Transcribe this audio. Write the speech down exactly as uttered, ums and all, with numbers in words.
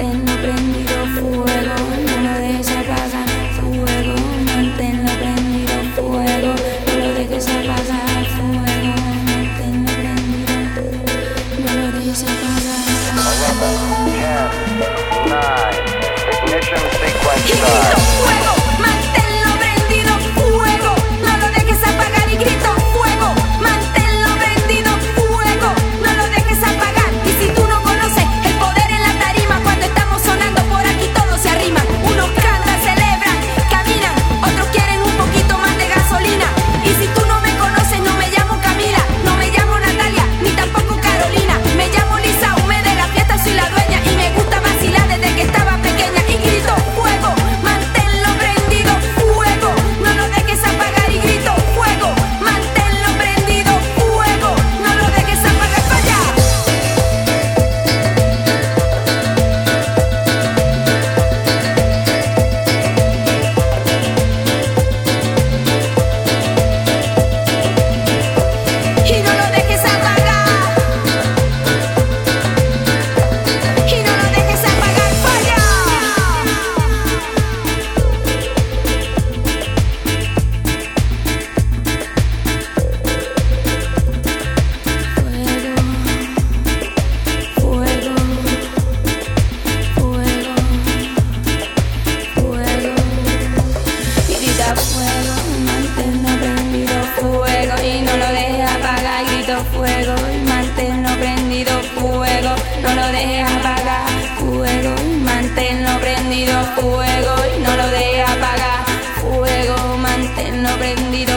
manténlo prendido fuego, no lo dejes apagar fuego, manténlo prendido fuego, no lo dejes apagar fuego, manténlo prendido, no lo dejes apagar. ten, nine, ignition sequence Y grito fuego, manténlo prendido fuego, no lo dejes apagar y grito fuego, manténlo prendido fuego, no lo dejes apagar. Y si tú no conoces el poder en la tarima, cuando estamos sonando por aquí todos se arriman, unos cantan, celebran, caminan, otros quieren un poquito más de gasolina. Y si tú no me conoces, no me llamo Camila, no me llamo Natalia, ni tampoco Carolina, me llamo Lisa, Hume de la fiesta soy la dueña y me gusta vacilar desde que estaba pequeña. Y grito fuego, manténlo prendido fuego, no lo dejes apagar y grito fuego, manténlo prendido fuego, no lo dejes apagar. Falla. Y no lo dejes apagar. Y no lo dejes apagar. Falla. Fuego, fuego, fuego, fuego. Y grita fuego, manténlo prendido fuego y no lo dejes apagar. Grito fuego y manténlo prendido fuego, no lo dejes apagar. Fuego y manténlo prendido fuego y no lo dejes apagar. Fuego, manténlo prendido